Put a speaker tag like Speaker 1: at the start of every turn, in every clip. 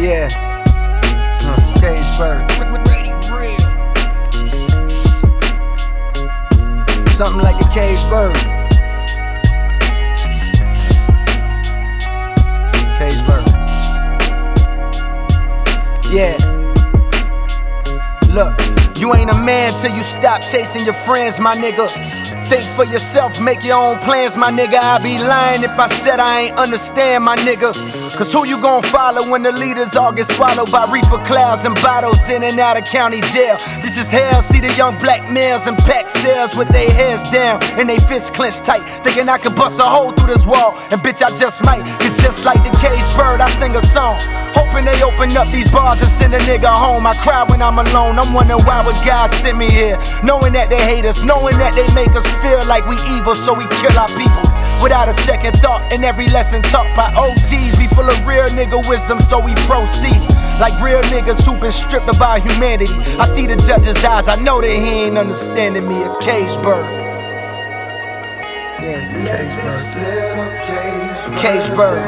Speaker 1: Yeah. Cageburg. Something like a Cageburg. Cageburg. Yeah. Look, you ain't a man till you stop chasing your friends, my nigga. Think for yourself, make your own plans, my nigga. I'd be lying if I said I ain't understand, my nigga. Cause who you gon' follow when the leaders all get swallowed by reefer clouds and bottles in and out of county jail? This is hell, see the young black males in packed cells with their heads down and they fists clenched tight, thinking I could bust a hole through this wall, and bitch I just might. It's just like the Cageburg, I sing a song, hoping they open up these bars and send a nigga home. I cry when I'm alone, I'm wondering why would God send me here, knowing that they hate us, knowing that they make us feel like we evil, so we kill our people without a second thought. And every lesson taught by OGs be full of real nigga wisdom, so we proceed like real niggas who been stripped of our humanity. I see the judge's eyes, I know that he ain't understanding me. A Cageburg. Yeah, Cageburg.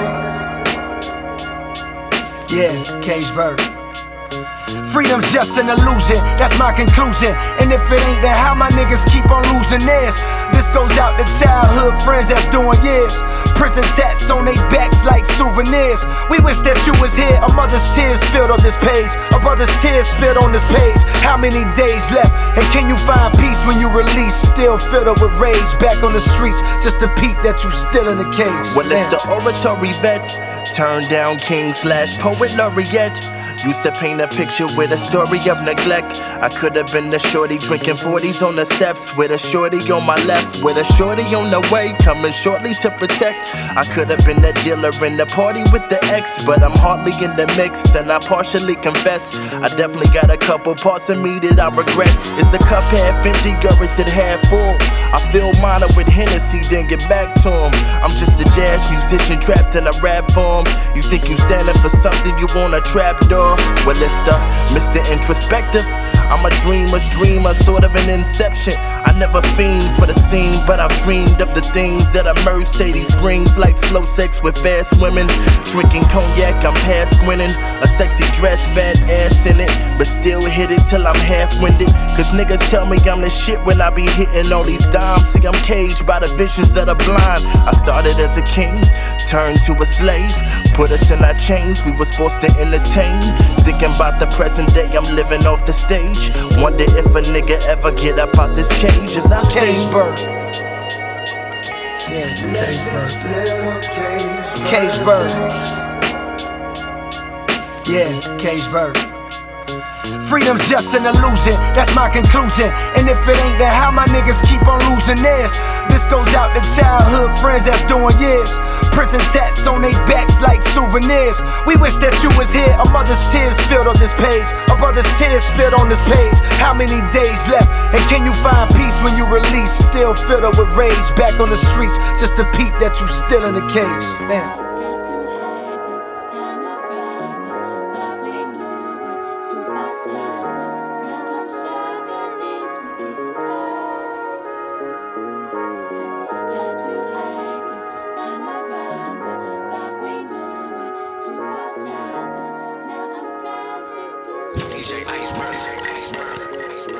Speaker 1: Yeah, Cageburg. Freedom's just an illusion, that's my conclusion. And if it ain't, then how my niggas keep on losing theirs? This goes out to childhood friends that's doing years. Prison tats on they backs like souvenirs. We wish that you was here. A mother's tears filled on this page, a brother's tears spilled on this page. How many days left? And can you find peace when you release? Still filled up with rage, back on the streets, just to peep that you still in the cage.
Speaker 2: Well, it's the oratory vet, turned down king / poet laureate. Used to paint a picture with a story of neglect. I could have been the shorty drinking 40s on the steps, with a shorty on my left, with a shorty on the way, coming shortly to protect. I could have been the dealer in the party with the ex, but I'm hardly in the mix, and I partially confess. I definitely got a couple parts of me that I regret. Is the cup half empty or is it half full? I fill mine up with Hennessy, then get back to him. I'm just a jazz musician trapped in a rap form. You think you standing for something, you want a trap door? Well, it's the Mr. Introspective. I'm a dreamer's dreamer, sort of an inception. I never fiend for the scene, but I've dreamed of the things that a Mercedes brings, like slow sex with fast women. Drinking cognac, I'm past winning. A sexy dress, fat ass in it, but still hit it till I'm half-winded. Cause niggas tell me I'm the shit when I be hitting all these dimes. See, I'm caged by the visions of the blind. I started as a king, turned to a slave. Put us in our chains, we was forced to entertain. Thinking about the present day, I'm living off the stage. Wonder if a nigga ever get up out this cage as I say.
Speaker 1: Cageburg. Yeah, Cageburg. Yeah, Cageburg. Freedom's just an illusion, that's my conclusion. And if it ain't, then how my niggas keep on losing theirs? This goes out to childhood friends that's doing years. Prison tats on they backs like souvenirs. We wish that you was here. A mother's tears filled on this page, a brother's tears spilled on this page. How many days left? And can you find peace when you release? Still filled up with rage, back on the streets, just to peep that you still in the cage. Man.
Speaker 3: DJ Iceberg.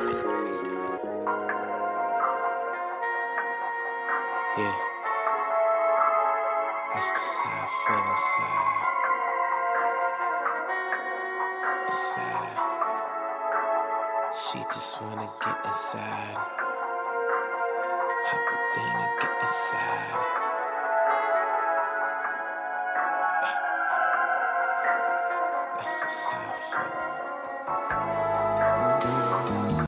Speaker 4: Yeah, that's just how I feel inside. Inside, she just wanna get inside. Hop up in and get inside. That's just